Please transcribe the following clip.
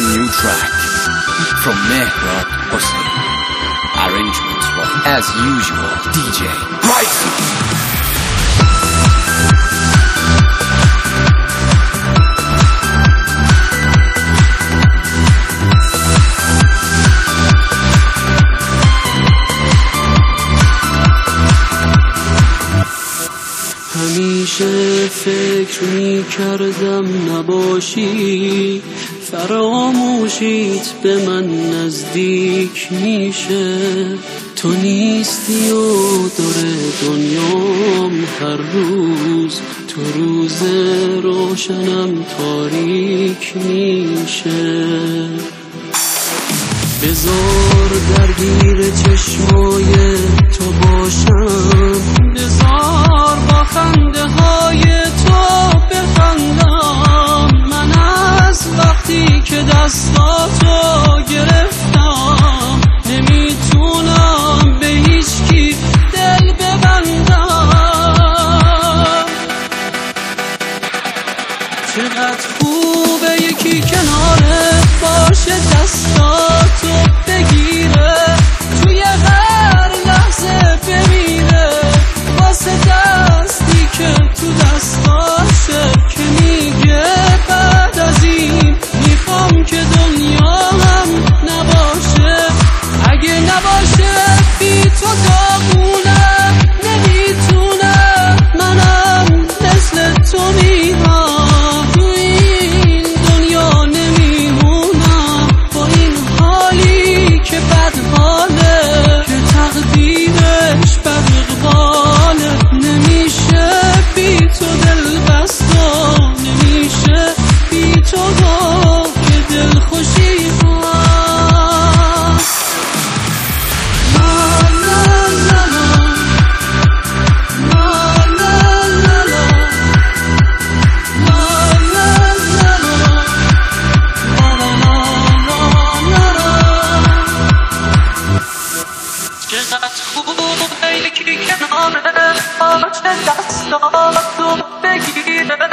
brand new track from Mehrab Hossein. Arrangements by, as usual, DJ Rising. همیشه فکر می کردم نباشی، فراموشیت به من نزدیک میشه. تو نیستی و داره دنیام هر روز، تو روز روشنم تاریک میشه. بذار درگیر چشمای تو باشم، بذار با خنده های تو بخندم. من از وقتی که دستاتو گرفتم نمیتونم به هیچ کی دل ببندم. چقدر خوبه یکی کنارت باشه، دستاتو بگیره، توی هر لحظه بمیره واسه دستی که تو دستاشه، که میگه بعد از این میخوام که دنیا هم نباشه. اگه نباشه بی تو داغونه، نمیتونه منم مثل تو میرم، تو این دنیا نمیمونم با این حالی که بد حاله، که تقدیرش بد اقباله. نمیشه بی تو دل بستا، نمیشه بی تو که دل خوشی چه دستاتو بگیره،